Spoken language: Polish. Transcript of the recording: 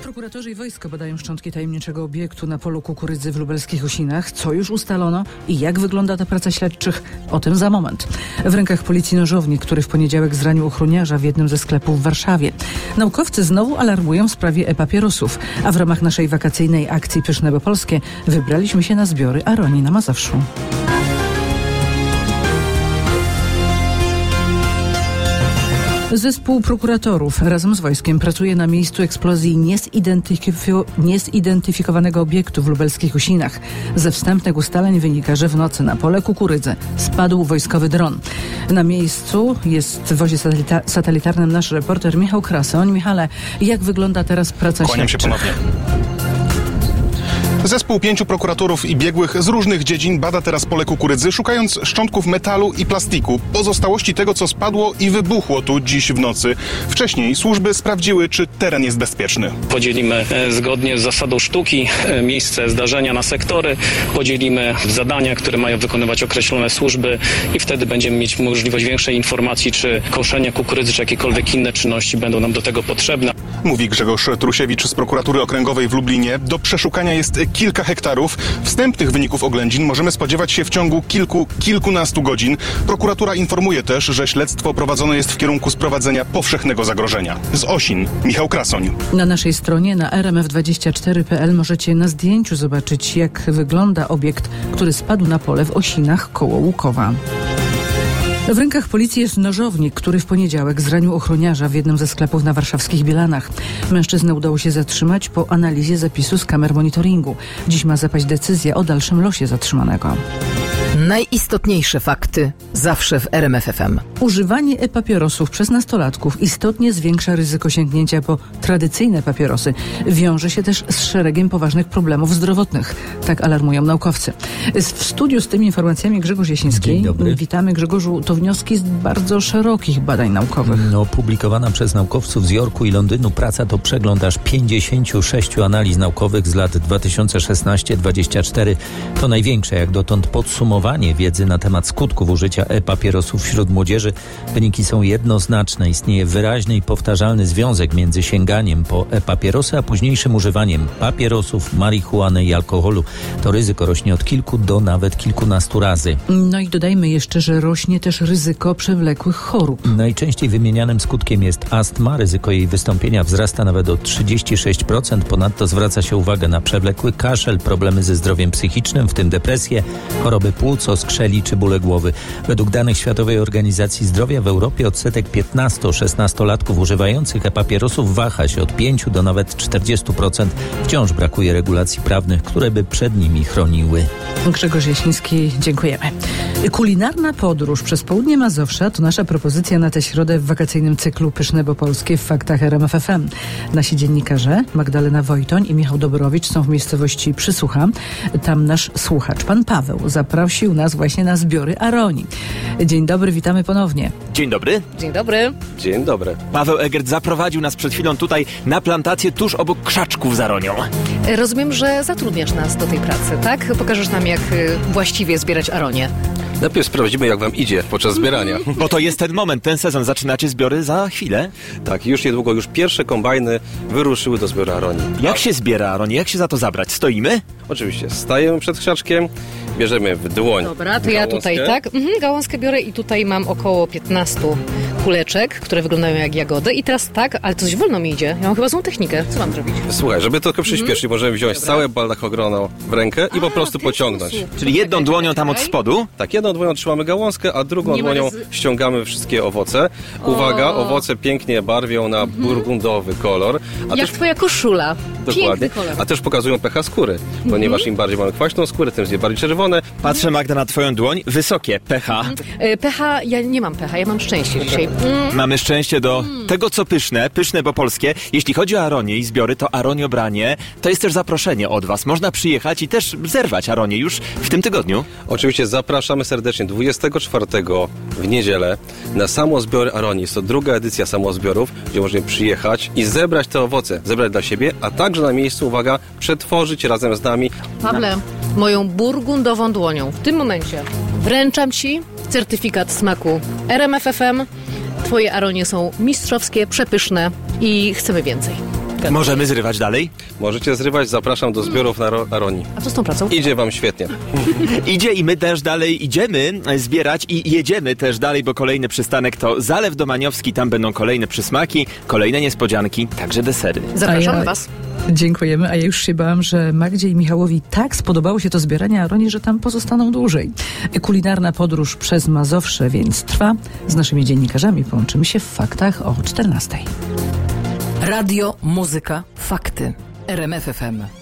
Prokuratorzy i wojsko badają szczątki tajemniczego obiektu na polu kukurydzy w lubelskich Osinach. Co już ustalono i jak wygląda ta praca śledczych? O tym za moment. W rękach policji nożownik, który w poniedziałek zranił ochroniarza w jednym ze sklepów w Warszawie. Naukowcy znowu alarmują w sprawie e-papierosów, a w ramach naszej wakacyjnej akcji Pyszne bo Polskie wybraliśmy się na zbiory aronii na Mazowszu. Zespół prokuratorów razem z wojskiem pracuje na miejscu eksplozji niezidentyfikowanego obiektu w lubelskich Osinach. Ze wstępnych ustaleń wynika, że w nocy na pole kukurydzy spadł wojskowy dron. Na miejscu jest w wozie satelitarnym nasz reporter Michał Krasoń. Michale, jak wygląda teraz praca Kłaniam się śledczych? ponownie. Zespół 5 prokuratorów i biegłych z różnych dziedzin bada teraz pole kukurydzy, szukając szczątków metalu i plastiku, pozostałości tego, co spadło i wybuchło tu dziś w nocy. Wcześniej służby sprawdziły, czy teren jest bezpieczny. Podzielimy zgodnie z zasadą sztuki miejsce zdarzenia na sektory, podzielimy zadania, które mają wykonywać określone służby i wtedy będziemy mieć możliwość większej informacji, czy koszenie kukurydzy, czy jakiekolwiek inne czynności będą nam do tego potrzebne. Mówi Grzegorz Trusiewicz z prokuratury okręgowej w Lublinie. Do przeszukania jest kilka hektarów. Wstępnych wyników oględzin możemy spodziewać się w ciągu kilkunastu godzin. Prokuratura informuje też, że śledztwo prowadzone jest w kierunku sprowadzenia powszechnego zagrożenia. Z Osin Michał Krasoń. Na naszej stronie na rmf24.pl możecie na zdjęciu zobaczyć, jak wygląda obiekt, który spadł na pole w Osinach koło Łukowa. W rękach policji jest nożownik, który w poniedziałek zranił ochroniarza w jednym ze sklepów na warszawskich Bielanach. Mężczyznę udało się zatrzymać po analizie zapisu z kamer monitoringu. Dziś ma zapaść decyzja o dalszym losie zatrzymanego. Najistotniejsze fakty zawsze w RMF FM. Używanie e-papierosów przez nastolatków istotnie zwiększa ryzyko sięgnięcia po tradycyjne papierosy. Wiąże się też z szeregiem poważnych problemów zdrowotnych. Tak alarmują naukowcy. W studiu z tymi informacjami Grzegorz Jasiński. Dzień dobry. Witamy, Grzegorzu. To wnioski z bardzo szerokich badań naukowych. Publikowana przez naukowców z Yorku i Londynu praca to przegląd aż 56 analiz naukowych z lat 2016-24. To największe jak dotąd podsumowanie wiedzy na temat skutków użycia e-papierosów wśród młodzieży. Wyniki są jednoznaczne. Istnieje wyraźny i powtarzalny związek między sięganiem po e-papierosy, a późniejszym używaniem papierosów, marihuany i alkoholu. To ryzyko rośnie od kilku do nawet kilkunastu razy. No i dodajmy jeszcze, że rośnie też ryzyko przewlekłych chorób. Najczęściej wymienianym skutkiem jest astma. Ryzyko jej wystąpienia wzrasta nawet o 36%. Ponadto zwraca się uwagę na przewlekły kaszel, problemy ze zdrowiem psychicznym, w tym depresję, choroby płuc, oskrzeli czy bóle głowy. Według danych Światowej Organizacji Zdrowia w Europie odsetek 15-16-latków używających e-papierosów waha się od 5 do nawet 40%. Wciąż brakuje regulacji prawnych, które by przed nimi chroniły. Grzegorz Jasiński, dziękujemy. Kulinarna podróż przez południe Mazowsza to nasza propozycja na tę środę w wakacyjnym cyklu Pyszne bo Polskie w faktach RMF FM. Nasi dziennikarze Magdalena Wojtoń i Michał Dobrowicz są w miejscowości Przysłucha. Tam nasz słuchacz, pan Paweł, zaprosił nas właśnie na zbiory aronii. Dzień dobry, witamy ponownie. Dzień dobry. Dzień dobry. Dzień dobry. Paweł Egert zaprowadził nas przed chwilą tutaj na plantację tuż obok krzaczków z aronią. Rozumiem, że zatrudniasz nas do tej pracy, tak? Pokażesz nam, jak właściwie zbierać aronię. Najpierw sprawdzimy, jak wam idzie podczas zbierania. Bo to jest ten moment, ten sezon. Zaczynacie zbiory za chwilę. Tak, już niedługo, już pierwsze kombajny wyruszyły do zbioru aronii. Jak się zbiera aronię? Jak się za to zabrać? Stoimy? Oczywiście, stajemy przed krzaczkiem, bierzemy w dłoń Dobra, to ja tutaj, tak? Gałązkę biorę i tutaj mam około 15 kuleczek, które wyglądają jak jagody. I teraz tak, ale to dość wolno mi idzie. Ja mam chyba złą technikę. Co mam zrobić? Słuchaj, żeby trochę przyspieszyć, możemy wziąć całe baldachogrono w rękę i po prostu pociągnąć. Czyli jedną dłonią tam od spodu? Tak, jedną dłonią trzymamy gałązkę, a drugą dłonią ściągamy wszystkie owoce. Uwaga, owoce pięknie barwią na burgundowy kolor. Jak twoja koszula. Dokładnie. Piękny kolor. A też pokazują pH skóry, ponieważ im bardziej mamy kwaśną skórę, tym jest bardziej czerwone. Patrzę, Magda, na twoją dłoń. Wysokie pH. pH, ja nie mam pH, ja mam szczęście dzisiaj. Mamy szczęście do tego, co pyszne bo polskie. Jeśli chodzi o aronię i zbiory, to aroniobranie to jest też zaproszenie od was. Można przyjechać i też zerwać aronię już w tym tygodniu. Oczywiście zapraszamy serdecznie 24 w niedzielę na samozbiory aronii. Jest to druga edycja samozbiorów, gdzie możemy przyjechać i zebrać te owoce. Zebrać dla siebie, a także na miejscu, uwaga, przetworzyć razem z nami. Pawle, moją burgundową dłonią w tym momencie wręczam ci certyfikat smaku RMF FM. Twoje aronie są mistrzowskie, przepyszne i chcemy więcej. Możemy zrywać dalej? Możecie zrywać, zapraszam do zbiorów na Aronii. A co z tą pracą? Idzie wam świetnie. Idzie i my też dalej idziemy zbierać i jedziemy też dalej, bo kolejny przystanek to Zalew Domaniowski. Tam będą kolejne przysmaki, kolejne niespodzianki, także desery. Zapraszamy was. Dziękujemy, a ja już się bałam, że Magdzie i Michałowi tak spodobało się to zbieranie aronii, że tam pozostaną dłużej. Kulinarna podróż przez Mazowsze więc trwa. Z naszymi dziennikarzami połączymy się w faktach o 14:00. Radio, muzyka, fakty. RMF FM.